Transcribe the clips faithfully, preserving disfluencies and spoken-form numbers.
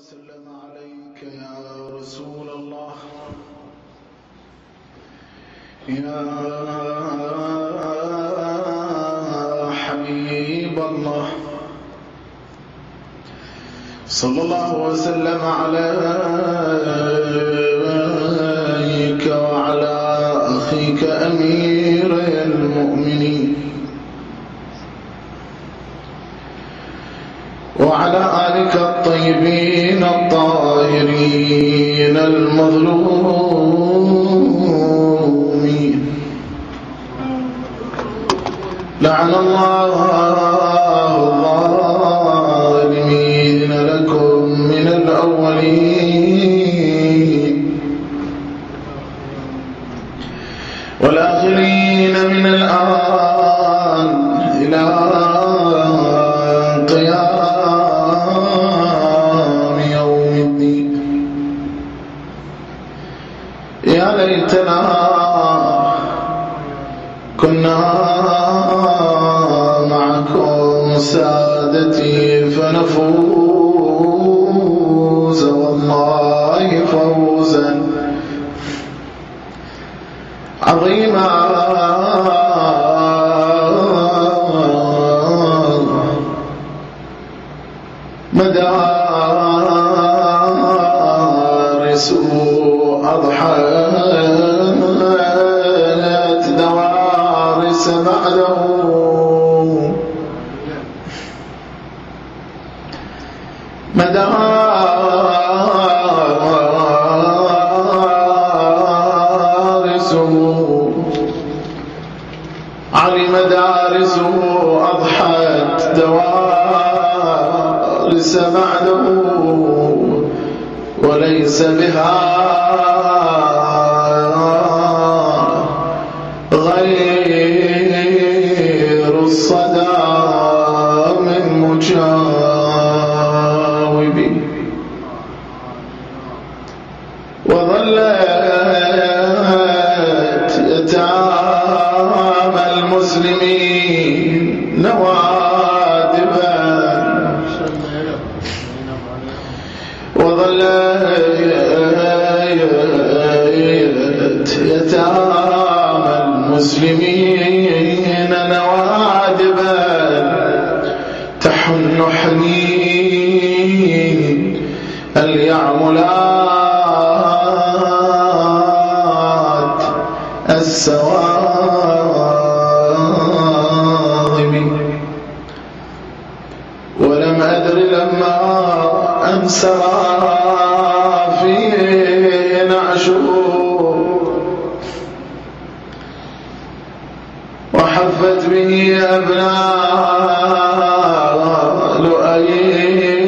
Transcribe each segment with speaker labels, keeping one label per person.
Speaker 1: وسلم عليك يا رسول الله يا حبيب الله صلى الله وسلم عليك وعلى أخيك أمير المؤمنين وعلى آلك الطيبين الطاهرين المظلومين. لعن الله الظالمين لكم من الأولين والآخرين من الآن إلى قيام يوم الدين. يا ليتنا كنا معكم سادتي فنفوز والله فوزا عظيما. مدارس أضحت دوارس بعده مدارس علي مدارسه أضحت دوارس بعده وليس بها غير الصدى من مجاوب وظلت يتامى المسلمين نوادبا وظلت يتامى المسلمين نوادبا تحن حنين اليعملات السواظم. ولم أدر لما أنسرى في نعشه وحفت به أبناء لؤي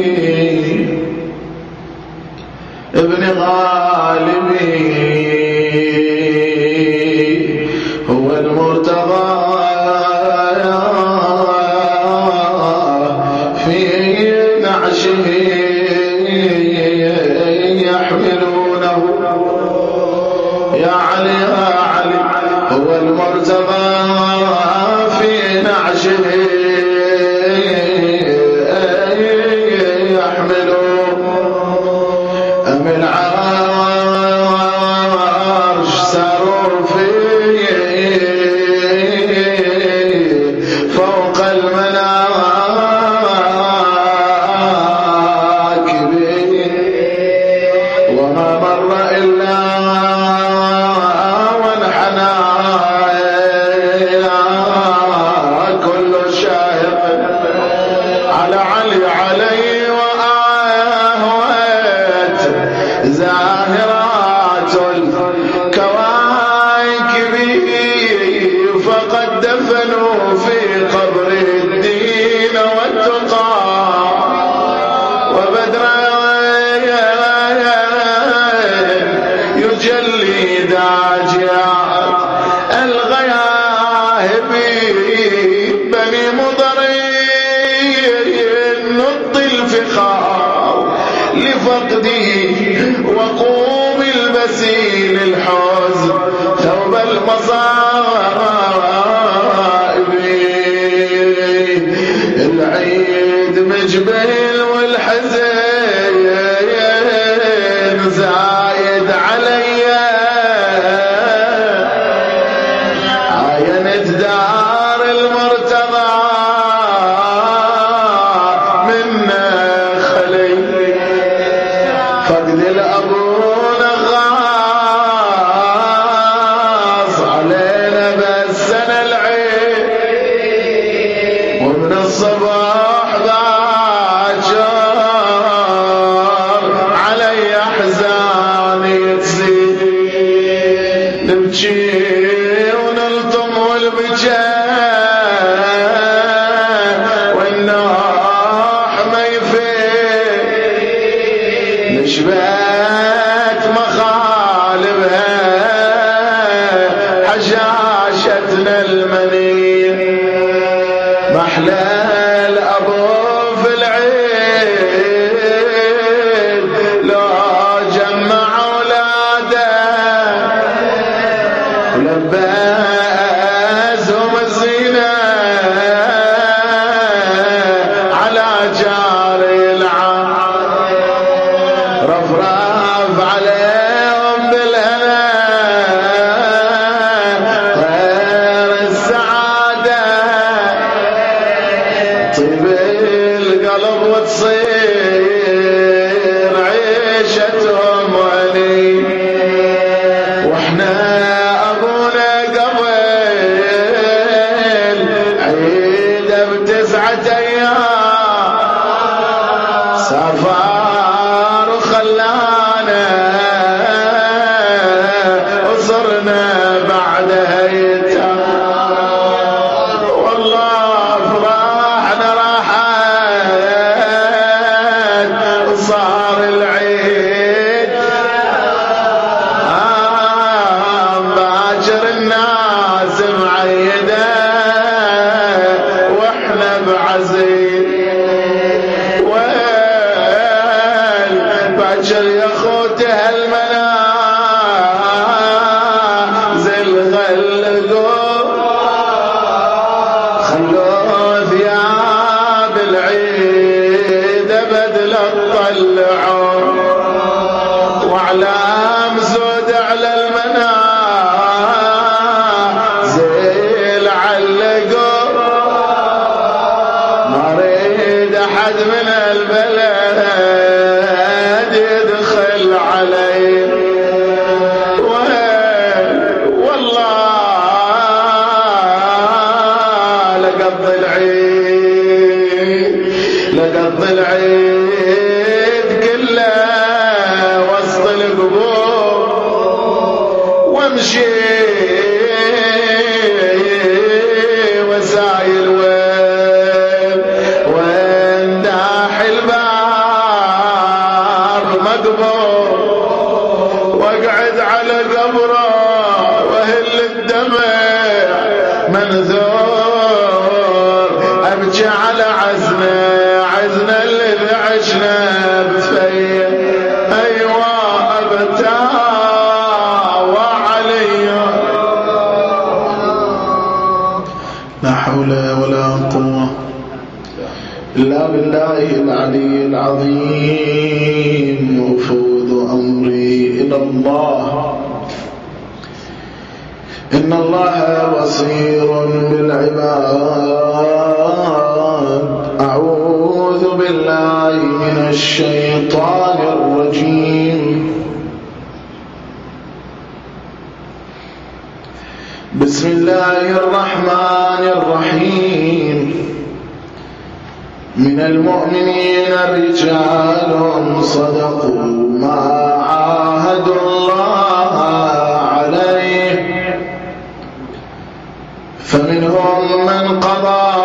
Speaker 1: ابن غالبي هو المرتضى في نعشه يحملونه. يا علي يا علي هو المرتضى في نعشه يحملونه. أم العرش ساروا فيه فوق المناكب وما مر إلا وانحنى كل شاهق على علي علي وآهوت زاهرات الكواكب فقد دفنوا في قبر الدين والتقى وبدرا يجلي داجعات الغياهب. بني مضر نط الفخار لفقدي وقوم البسيل الحزن ثوب المصائب. العيد مجبل والحزين زايد علي عاينت دار المرتضى منا خلي فقد الأبون غاص علينا بس أنا العين ومن الصباح باكر علي أحزاني تزيد نبكي ونلطم والبكاء والنوح ما يفيد نشبت مخالبها حشاشتنا المنين محلى الأبو في العيد لو جمع اولاده ولبسهم الزينة على جاري العام رفرف عليهم بالهنا غير السعادة طيب القلب وتصير عيشتهم ولي واحنا ابونا قبل عيده بتسعة ايام سافر وخلانا وصرنا بعدها يتام والله فرحنا راحت وصار العيد باكر الناس معيدة واحنا بعزيز ويل باكر يا اخوتي هالمنازل غلقوا خلوا ثياب العيد بدل الطلعوا واعلام زود على المنازل علقوا ما اريد احد من البلد يدخل علي والله لقضي العيد لقضي العيد كله وسط القبور وامشي وسايل وين وين داح الباب مقبور واقعد على قبره واهل الدمع منذور ابكي على عزنا عزنا اللي عشنا بفيه ايوه ابتا وعلي لا حول ولا قوه الا بالله العلي العظيم وفوض امري الى الله إن الله بصير بالعباد أعوذ بالله من الشيطان الرجيم بسم الله الرحمن الرحيم من المؤمنين رجال صدقوا ما عاهدوا الله عليه فمنهم من قضى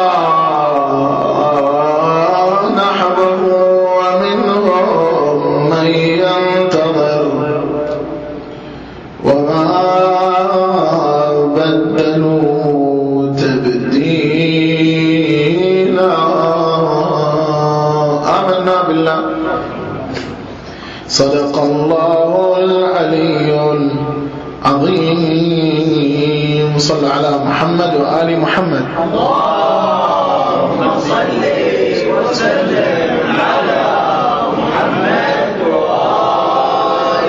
Speaker 1: نحبه ومنهم من ينتظر وما بدلوا تبديلا آمنا بالله صدق الله العلي العظيم. صل على محمد وآل محمد.
Speaker 2: اللهم صل وسلم على محمد وآل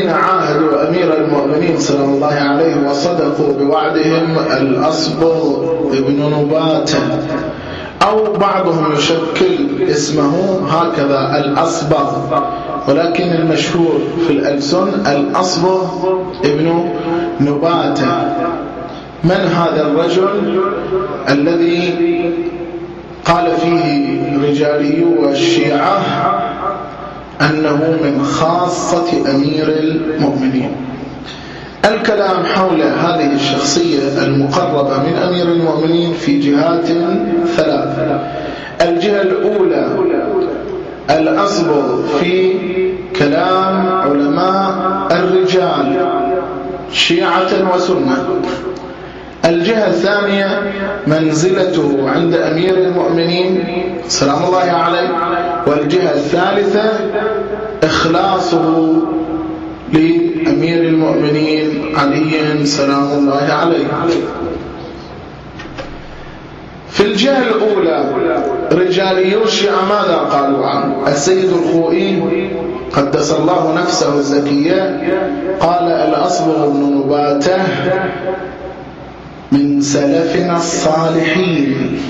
Speaker 1: عاهدوا أمير المؤمنين صلى الله عليه وصدقوا بوعدهم الأصبغ ابن نباتة، أو بعضهم يشكل اسمه هكذا الأصبغ، ولكن المشهور في الألسن الأصبغ ابن نباتة. من هذا الرجل الذي قال فيه رجاليو الشيعة أنه من خاصة أمير المؤمنين؟ الكلام حول هذه الشخصية المقربة من أمير المؤمنين في جهات ثلاثة. الجهة الأولى الأصبغ في كلام علماء الرجال شيعة وسنة. الجهة الثانية منزلته عند أمير المؤمنين سلام الله عليه. والجهة الثالثة إخلاصه لأمير المؤمنين علي سلام الله عليه. في الجهة الأولى رجاليو الشيعة ماذا قالوا عنه؟ السيد الخوئي قدس الله نفسه الزكية قال الأصبغ بن نباتة من سلفنا الصالحين.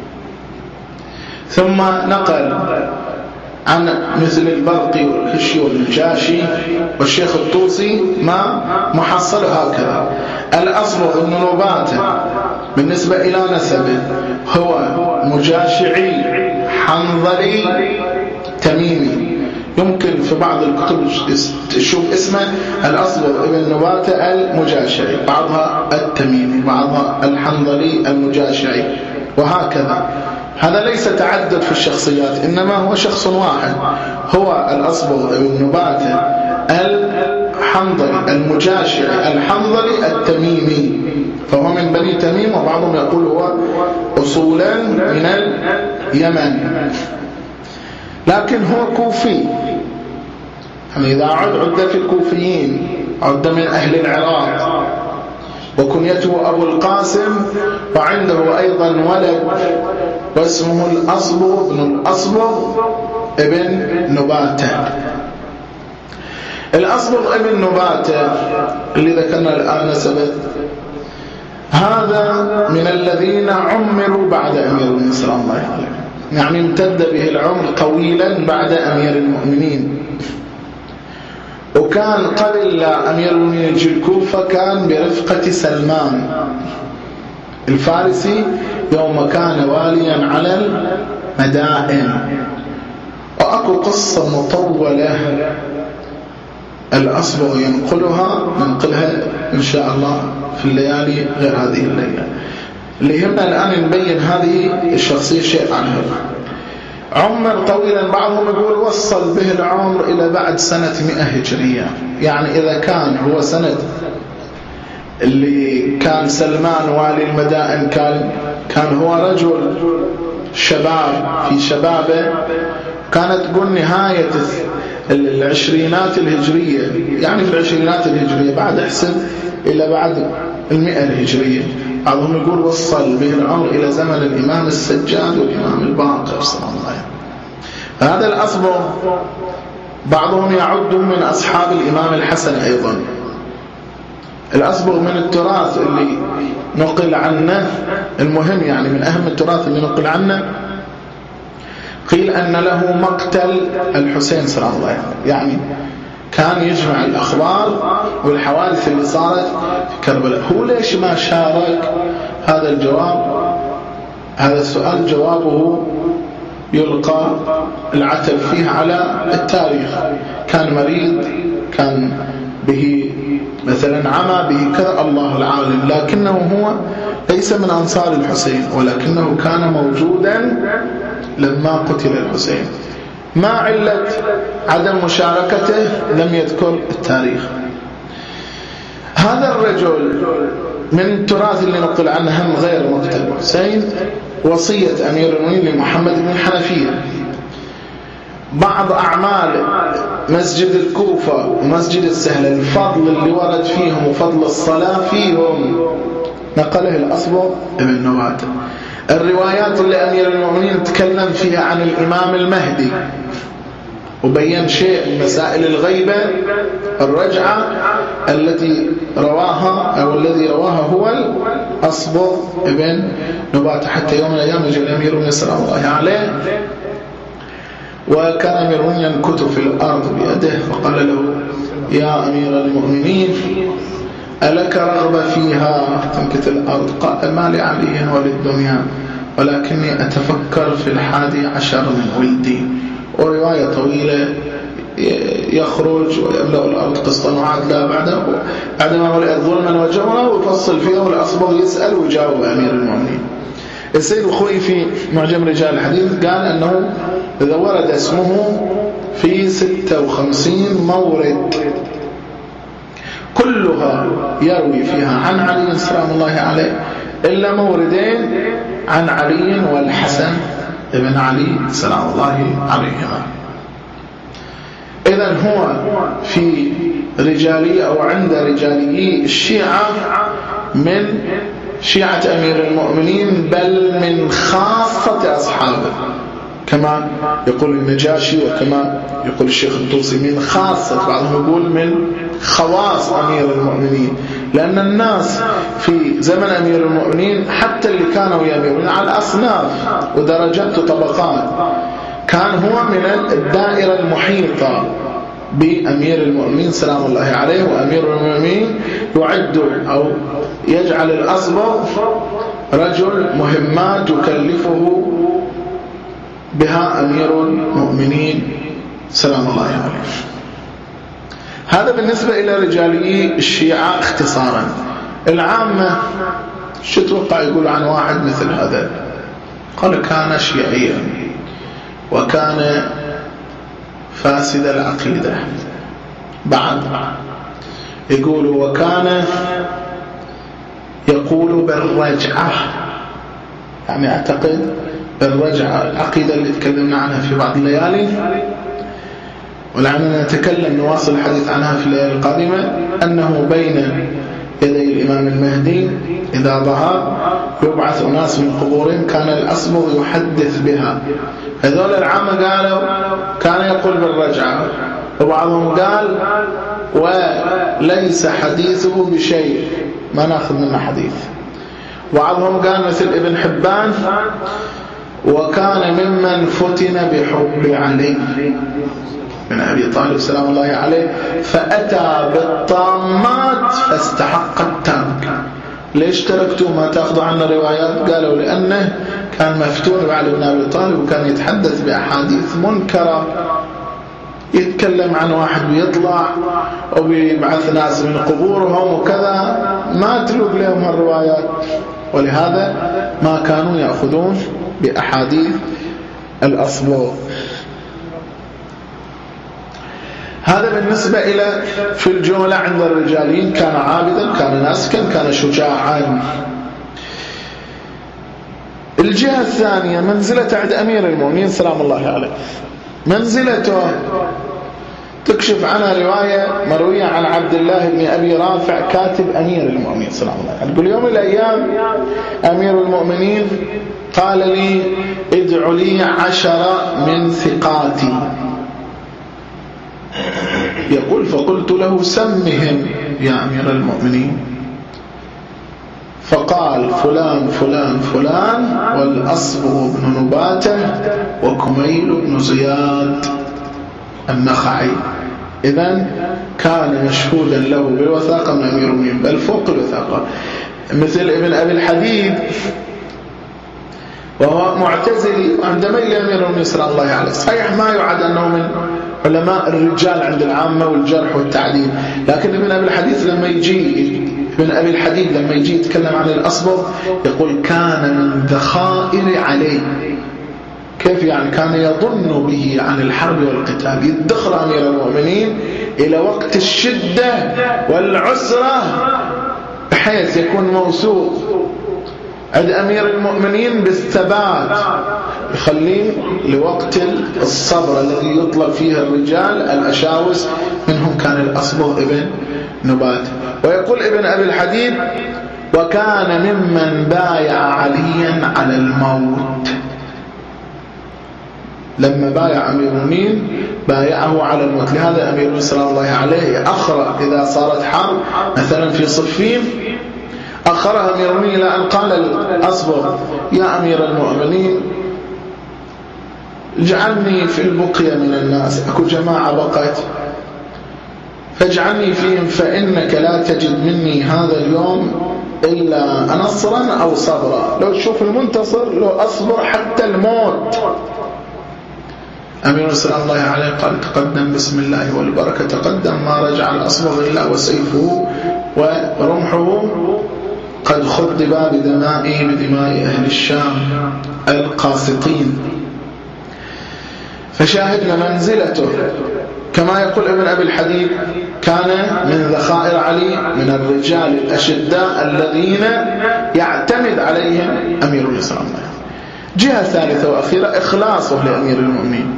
Speaker 1: ثم نقل عن مثل البرقي والكشي والنجاشي والشيخ الطوسي ما محصل هكذا: الأصبغ بن نباتة بالنسبة إلى نسبه هو مجاشعي حنظلي تميمي. يمكن في بعض الكتب تشوف اسمه الأصبغ ابن نباتة المجاشعي، بعضها التميمي، بعضها الحنظلي المجاشعي، وهكذا. هذا ليس تعدد في الشخصيات، إنما هو شخص واحد، هو الأصبغ ابن نباتة الحنظلي المجاشعي الحنظلي التميمي، فهو من بني تميم، وبعضهم يقول هو أصولا من اليمن، لكن هو كوفي. يعني إذا عد عد في الكوفيين عد من أهل العراق، وكنيته أبو القاسم، وعنده أيضا ولد واسمه الأصبغ بن الأصبغ ابن نباتة. الأصبغ ابن نباتة اللي ذكرنا الآن نسبه، هذا من الذين عمروا بعد أمير المؤمنين صلى الله عليه وسلم، يعني امتد به العمر طويلا بعد أمير المؤمنين. وكان قبل أمير المؤمنين في الكوفة كان برفقة سلمان الفارسي يوم كان واليا على المدائن. وأكو قصة مطولة الأصبغ ينقلها ننقلها إن شاء الله في الليالي غير هذه الليلة. اللي يهمنا الآن نبين هذه الشخصية شيء عنها. عمر طويلا، بعضهم يقول وصل به العمر إلى بعد سنة مئة هجرية. يعني إذا كان هو سنة اللي كان سلمان والي المدائن كان كان هو رجل شباب في شبابه، كانت تقول نهاية العشرينات الهجرية، يعني في العشرينات الهجرية بعد احسب إلى بعد المئة الهجرية. بعضهم يقول وصل به العمر إلى زمن الإمام السجاد والإمام الباقر صلى الله عليه وسلم. هذا الأصبغ بعضهم يعد من أصحاب الإمام الحسن أيضا. الأصبغ من التراث اللي نقل عنه المهم، يعني من أهم التراث اللي نقل عنه، قيل أن له مقتل الحسين صلى الله عليه وسلم. يعني كان يجمع الأخبار والحوادث اللي صارت في كربلاء. هو ليش ما شارك؟ هذا الجواب، هذا السؤال جوابه يلقى العتب فيه على التاريخ. كان مريض، كان به مثلا عمى، به كذا، الله العالم، لكنه هو ليس من أنصار الحسين، ولكنه كان موجودا لما قتل الحسين. ما علة عدم مشاركته لم يذكر التاريخ. هذا الرجل من التراث اللي نقل عنه هم غير مقتل الحسين وصية أمير المؤمنين لمحمد بن الحنفية. بعض أعمال مسجد الكوفة ومسجد السهل، الفضل اللي ورد فيهم وفضل الصلاة فيهم نقله الأصبغ ابن نباتة. الروايات اللي أمير المؤمنين تكلم فيها عن الإمام المهدي وبين شيء من مسائل الغيبة الرجعة التي رواها أو الذي رواها هو الأصبغ ابن نباتة، حتى يوم من الأيام يجي الأمير المؤمنين سلام الله عليه، وكان أمير المؤمنين ينكت في الأرض بيده، فقال له يا أمير المؤمنين ألك رغبة فيها تنكت الأرض؟ قال ما لعلي وللدنيا ولكني أتفكر في الحادي عشر من ولدي. ورواية طويلة يخرج ويملأ الأرض قسطا وعدلا بعده بعدما ملئت ظلما وجورا، ويفصل فيه، والأصبغ يسأل ويجاوب أمير المؤمنين. السيد الخوئي في معجم رجال الحديث قال أنه إذا ورد اسمه في ستة وخمسين مورد كلها يروي فيها عن علي سلام الله عليه إلا موردين عن علي والحسن ابن علي سلام الله عليهما. إذن هو في رجالي أو عند رجالي الشيعة من شيعة أمير المؤمنين، بل من خاصة أصحابه كما يقول النجاشي وكما يقول الشيخ الطوسي، من خاصة، بعضهم يقول من خواص أمير المؤمنين، لأن الناس في زمن أمير المؤمنين حتى اللي كانوا يميرون على أصناف ودرجات وطبقات، كان هو من الدائرة المحيطة بأمير المؤمنين سلام الله عليه. وأمير المؤمنين يعد أو يجعل الأصبغ رجل مهمات يكلفه بها أمير المؤمنين سلام الله عليه. هذا بالنسبة إلى رجالي الشيعة اختصارا. العامة شو توقع يقول عن واحد مثل هذا؟ قال كان شيعيا وكان فاسد العقيدة، بعد يقول وكان يقول بالرجعة، يعني أعتقد الرجعة العقيدة اللي تكلمنا عنها في بعض الليالي، ولعلنا نتكلم نواصل الحديث عنها في الليالي القادمة، أنه بين يدي الإمام المهدي إذا ظهر يبعث أناس من قبورهم كان الأصبغ يحدث بها. هذول العامة قالوا كان يقول بالرجعة، وبعضهم قال وليس حديثه بشيء ما ناخذ منه حديث. بعضهم قال مثل ابن حبان وكان ممن فتن بحب علي من أبي طالب سلام الله عليه فأتى بالطامات فاستحق الترك. ليش تركتوا ما تأخذوا عنا روايات؟ قالوا لأنه كان مفتون بعلي بن أبي طالب وكان يتحدث بأحاديث منكرة، يتكلم عن واحد ويطلع وبيبعث ناس من قبورهم وكذا، ما تلوق لهم الروايات، ولهذا ما كانوا يأخذون بأحاديث الأصبغ. هذا بالنسبة إلى في الجملة عند الرجالين. كان عابدا، كان ناسكا، كان شجاعا. الجهة الثانية منزلة عند أمير المؤمنين سلام الله عليه، منزلته تكشف عنها رواية مروية عن عبد الله بن أبي رافع كاتب أمير المؤمنين سلام الله عليه. يقول يوم من الأيام أمير المؤمنين قال لي ادعوا لي عشرة من ثقاتي، يقول فقلت له سمهم يا أمير المؤمنين، فقال فلان فلان فلان والأصبغ بن نباتة وكميل بن زياد النخعي. إذن كان مشهودا له بالوثاقة من أمير المؤمنين، بل فوق الوثاقة، مثل ابن أبي الحديد وهو معتزلي عند ميل أمير المؤمنين صلى الله عليه. صحيح ما يعد أنه من علماء الرجال عند العامة والجرح والتعديل، لكن ابن أبي الحديث لما يجي ابن أبي الحديد لما يجي يتكلم عن الأصبغ يقول كان من ذخائر عليه. كيف يعني؟ كان يظن به عن الحرب والقتال، يدخر أمير المؤمنين إلى وقت الشدة والعسرة بحيث يكون موثوق عند أمير المؤمنين بالثبات، يخليه لوقت الصبر الذي يطلب فيه الرجال الأشاوس، منهم كان الأصبغ ابن نبات. ويقول ابن أبي الحديد وكان ممن بايع عليا على الموت، لما بايع أمير المؤمنين بايعه على الموت. لهذا أمير المؤمنين سلام الله عليه أخر إذا صارت حرب مثلا في صفين أخرها أمير المؤمنين إلى أن قال الأصبغ يا أمير المؤمنين اجعلني في البقية من الناس، أكو جماعة بقت فاجعلني فيهم فإنك لا تجد مني هذا اليوم إلا نصرا أو صبرا. لو تشوف المنتصر لو أصبر حتى الموت. أمير سلام الله عليه قال تقدم بسم الله والبركة، تقدم ما رجع الأصبغ إلا وسيفه ورمحه قد خضبا بدمائه بدماء أهل الشام القاسطين. فشاهدنا منزلته كما يقول ابن أبي الحديد كان من ذخائر علي من الرجال الأشداء الذين يعتمد عليهم أمير الإسلام. جهة ثالثة وأخيرة إخلاصه لأمير المؤمنين.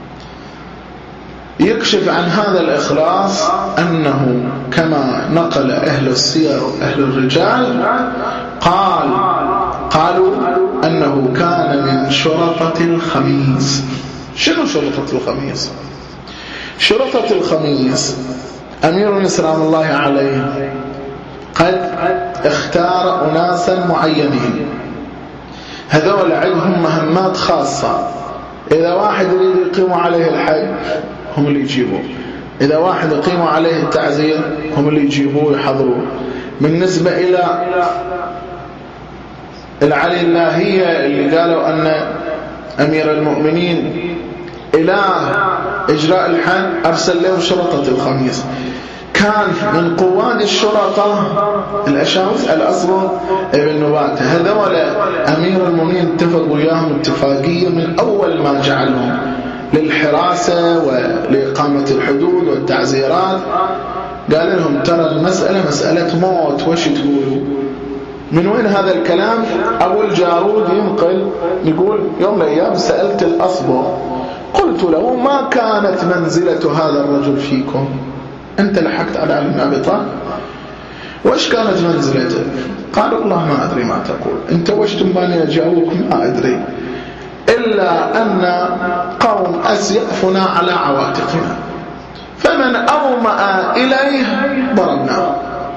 Speaker 1: يكشف عن هذا الإخلاص أنه كما نقل أهل السير أهل الرجال قال قالوا أنه كان من شرطة الخميس. شنو شرطة الخميس؟ شرطة الخميس أمير الإسلام الله عليه قد اختار أناسا معينين، هذول عندهم مهمات خاصة. إذا واحد يريد يقيم عليه الحج هم اللي يجيبوه، إذا واحد يقيم عليه التعزير هم اللي يجيبوه ويحضروه. بالنسبة إلى العلي اللهية اللي قالوا أن أمير المؤمنين إله إجراء الحج أرسل لهم شرطة الخميس. كان من قواد الشرطة الأشاوس الأصبغ ابن نباتة. هذول أمير المؤمنين اتفقوا وياهم اتفاقية من أول ما جعلهم للحراسة ولإقامة الحدود والتعزيرات. قال لهم ترى المسألة مسألة موت، وش تقولوا؟ من وين هذا الكلام؟ أبو الجارود ينقل يقول يوم من الأيام سألت الأصبغ قلت له ما كانت منزلة هذا الرجل فيكم؟ أنت لحقت على علي بن أبي طالب، وش كانت منزلته؟ قال والله ما أدري ما تقول أنت، وش تنباني أجاوبك ما أدري، إلا أن قوم أسيأفنا على عواتقنا فمن أومأ إليه ضربناه.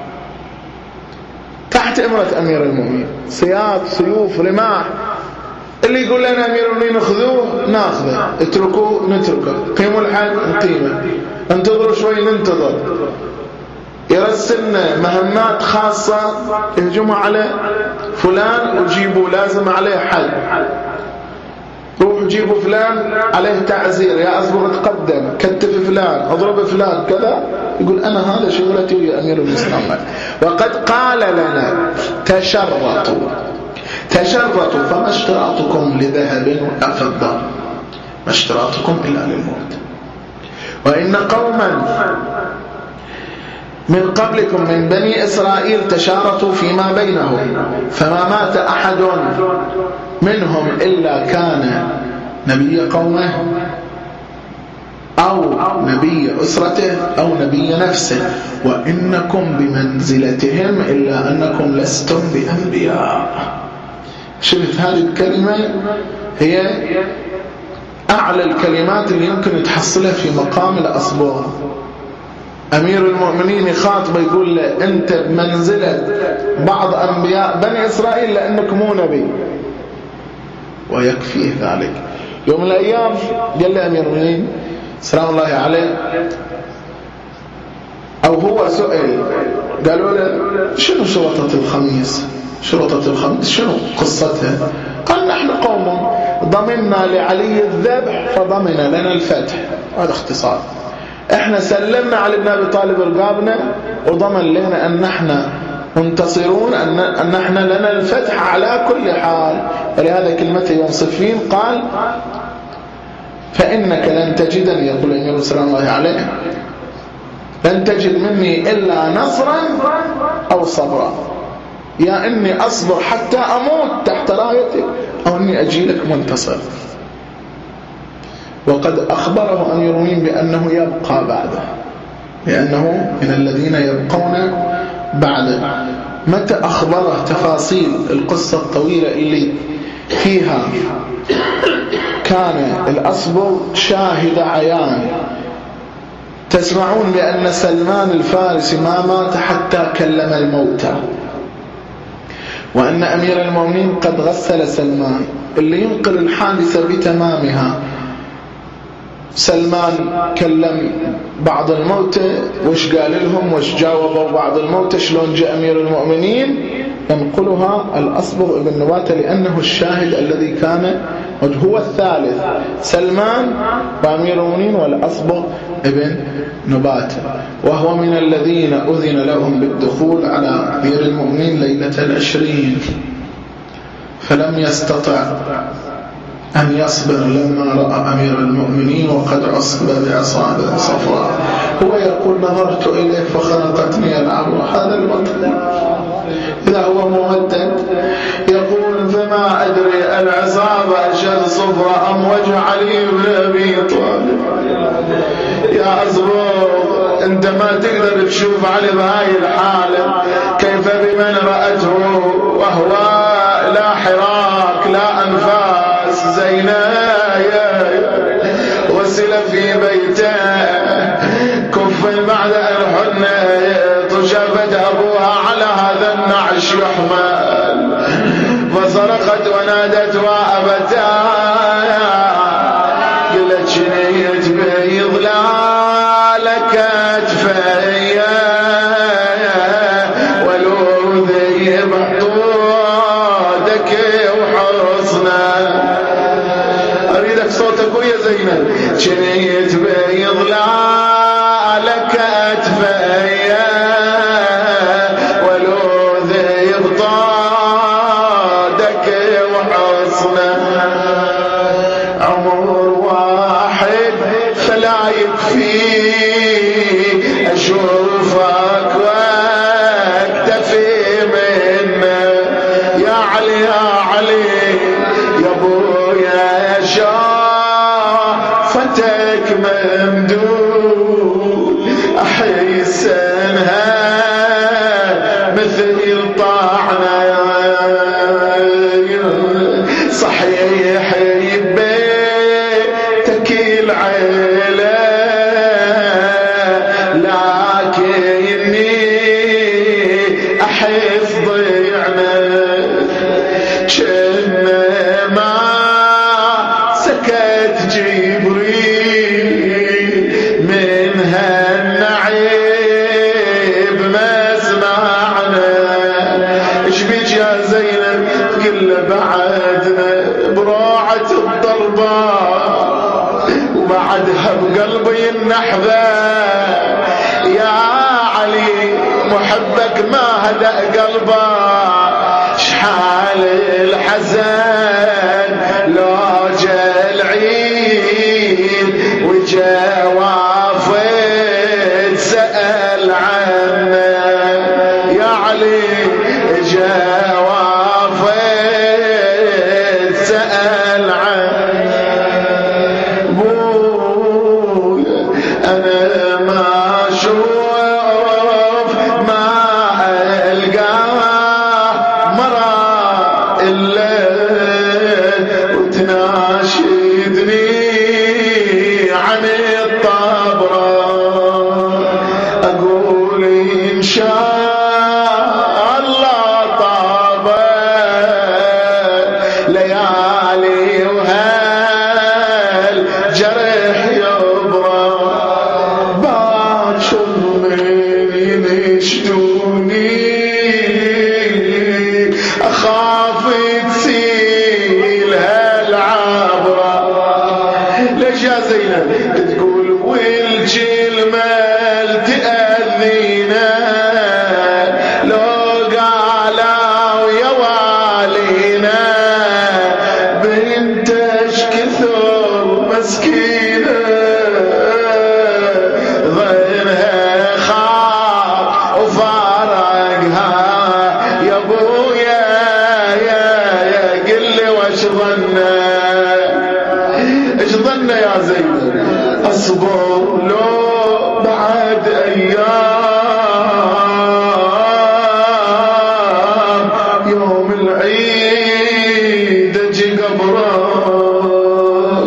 Speaker 1: تحت إمرة أمير المؤمنين سياط سيوف رماح، اللي يقول لنا أمير المؤمنين خذوه ناخذه، اتركوه نتركه، قيموا الحال نقيمه، انتظروا شوي ننتظر. يرسلنا مهمات خاصة يهجموا على فلان وجيبوا لازم عليه حل، روحوا جيبوا فلان عليه تعزير، يا أصبر تقدم، كتف فلان، اضرب فلان كذا. يقول أنا هذا شغلتي ويا أمير المسلمين. وقد قال لنا تشرطوا تشرطوا فما اشتراطكم لذهب أفضل، ما اشتراطكم إلا للموت. وإن قوما من قبلكم من بني إسرائيل تشارطوا فيما بينهم فما مات أحد منهم إلا كان نبي قومه أو نبي أسرته أو نبي نفسه، وإنكم بمنزلتهم إلا أنكم لستم بأنبياء. شفت هذه الكلمة هي أعلى الكلمات اللي يمكن تحصلها في مقام الأصبغ. أمير المؤمنين يخاطب يقول له أنت بمنزلة بعض أنبياء بني إسرائيل لأنك مو نبي، ويكفيه ذلك. يوم من الأيام قال له أمير المؤمنين سلام الله عليه، أو هو سئل قالوا له شنو شرطة الخميس؟ شرطة الخميس شنو قصتها؟ قال نحن قوم ضمننا لعلي الذبح فضمن لنا الفتح. هذا اختصار. احنا سلمنا علي بن أبي طالب رقابنا وضمن لنا أن نحن منتصرون، أن, أن نحن لنا الفتح على كل حال. ولهذا كلمته يوم صفين قال فإنك لن تجدني، يقول النبي صلى الله عليه وسلم لن تجد مني إلا نصرا أو صبرا، يا إني أصبر حتى أموت تحت رايتك أو إني أجي لك منتصر. وقد أخبره أمير المؤمنين بأنه يبقى بعده، لأنه من الذين يبقون بعده. متى أخبره تفاصيل القصة الطويلة اللي فيها كان الأصبغ شاهد عيان. تسمعون بأن سلمان الفارسي ما مات حتى كلم الموتى، وأن أمير المؤمنين قد غسل سلمان. اللي ينقل الحادثة بتمامها، سلمان كلم بعض الموتى، وش قال لهم، وش جاوبوا بعض الموتى، شلون جاء أمير المؤمنين، ينقلها الأصبغ ابن نباتة لأنه الشاهد الذي كان هو الثالث، سلمان وأمير المؤمنين والأصبغ ابن نباتة، وهو من الذين أذن لهم بالدخول على أمير المؤمنين ليلة العشرين، فلم يستطع أن يصبر لما رأى أمير المؤمنين وقد عصب بعصابة صفراء. هو يقول نظرت إليه فخنقتني العبر. هذا البطل إذا هو ممدد يقول فما أدري العصابة أشد صفراء أم وجه علي بن أبي طالب. يا أزروق أنت ما تقدر تشوف علي بهاي الحالة، كيف بمن رأته وهو لا حراك لا أنفاس زينايا وسل في بيته كف بعد الحن تشافت أبوها على هذا النعش يحمل، فصرخت ونادت وأبتايا قلت شنيت بيض لا لك أتفيا ولو ذيب طودك وحصنا. أريدك صوتك ويا زينب. شنيت بيض لا لك أتفيا ولو ذيب طودك وحصنا. عمر واحد فلا يكفي أشوفك واكتفي منه. يا علي يا علي يا ابويا شافتك ممدود أحسنها مثل طعنة صحيح بيتك العيلة لكني أحس ضيعنا كنا ما سكت جبريل من هالنعيب ما سمعنا. ايش بيك يا زينب كل بعدنا بروعة الضربات وبعدها بقلبي النحذة. يا علي محبك ما هدأ قلبه شحال الحزن لو جاء العيد وجاء وافد سأل عنه. يا علي جاء وافد سأل عنه. بويا أنا ما أشوف ما ألقاه مرة الليل وتناشدني عن الطبرة. أقول إن شاء الله طابت ليالي وهالجرح يبرى. باكر من ينشدوني أخاف تسيل هالعبرة. ليش يا زينب تقول والكلمة تأذينا لو قالوا يا والينا بنتش كثر مسكينة ظنها خاف وفارقها. يا ابويا يا يا قل لي وش ظنه ايش ظنه يا زينب. اصبر لو بعد ايام يوم العيد اجي قبرك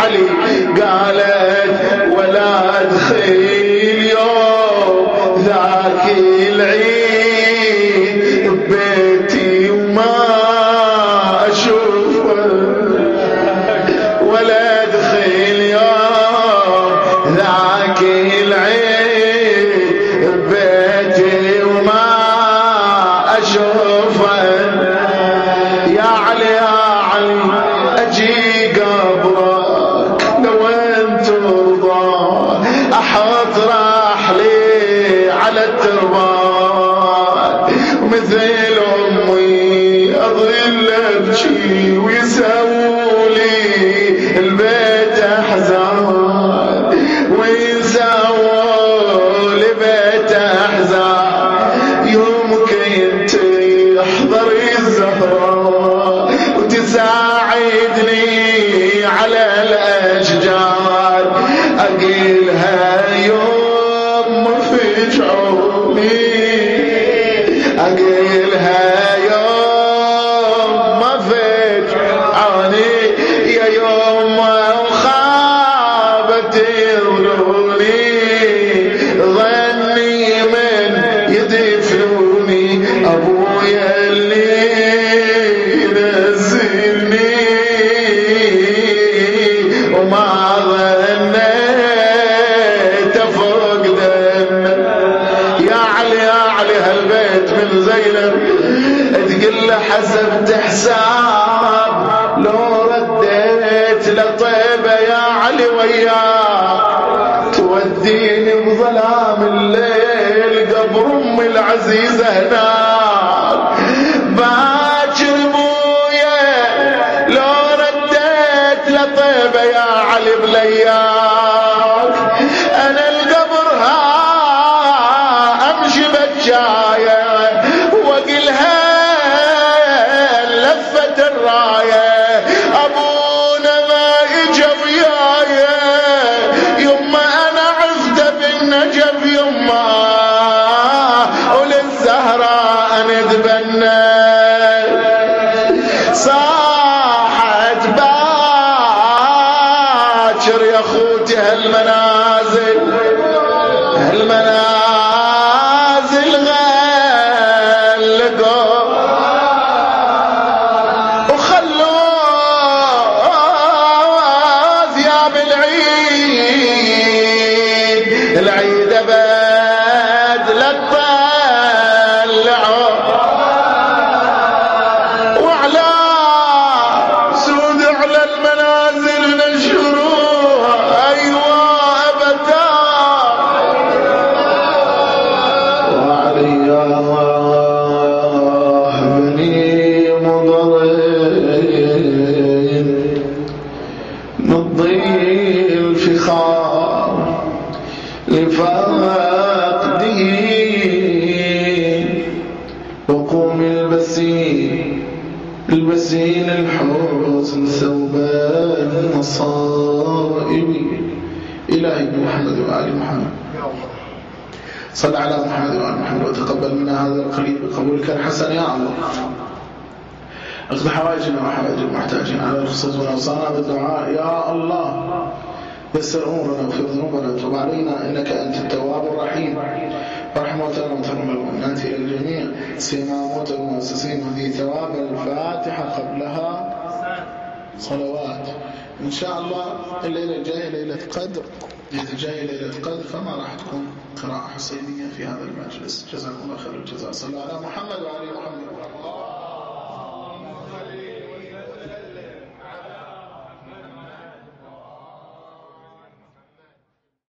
Speaker 1: علي قالت ولا أدخل يوم ذاك العيد ببيتي وما أشوفه، ولا أدخل يوم ذاك العيد ببيتي وما أشوفه. يا علي يا علي أجي قبرك لو أنت ترضى، أحط رحلي على التربان، ومثل أمي أظل أبكي ويسوولي البيت أحزان، ويسوولي بيت أحزان. يوم كنت احضري الزهراء وتساعدني على الأشجار، أقيلها يوم ما فيش عوني، أقيلها يوم ما فيش عوني، يا يوم ما خابت ظنوني، ظني من يدفنوني أبويا اللي ينزلني، وما ظنيت فوق دم. يا علي يا علي هالبيت من زينب تقل له حسبت حساب، لو رديت لطيبة يا علي وياك توديني بظلام الليل قبر أم العزيزة هناك. باكر بويا لو رديت لطيبة يا علي بلياك، أنا القبر ها أمشي بجاية وقلها لفة الراية، أبونا ما إجا ويايا يما أنا عفت بالنجف يما، وللزهراء نتبنى صاحت باكر يا أخوتي هالمنازل هالمنازل غلقوا وخلوا ثياب العيد، العيد أبد لا تطلعوا، وعلى سود على المنازل نشروها أيوة أبدا. وعلي الله بني مضرين نضي الفخار لفاقده، وقوم البسين البسين الحزن ثوبان المصائب. إلهي محمد وآل محمد صل على محمد وآل محمد، وتقبل منا هذا القليل بقبولك الحسن يا الله. اقض حوائجنا وحوائج المحتاجين على الخصوص ونوصانا بالدعاء يا الله. يسر امورنا واغفر ذنوبنا وتب علينا انك انت التواب الرحيم. وارحم موتانا وترحم المؤمنات الى الجميع، سيما موت المؤسسين، وذي ثواب الفاتحه قبلها صلوات. ان شاء الله الليله الجايه ليله قدر، الليله الجايه ليله قدر، فما راح تكون قراءه حسينيه في هذا المجلس. جزاكم الله خير الجزاء. صلى على محمد وعلى محمد.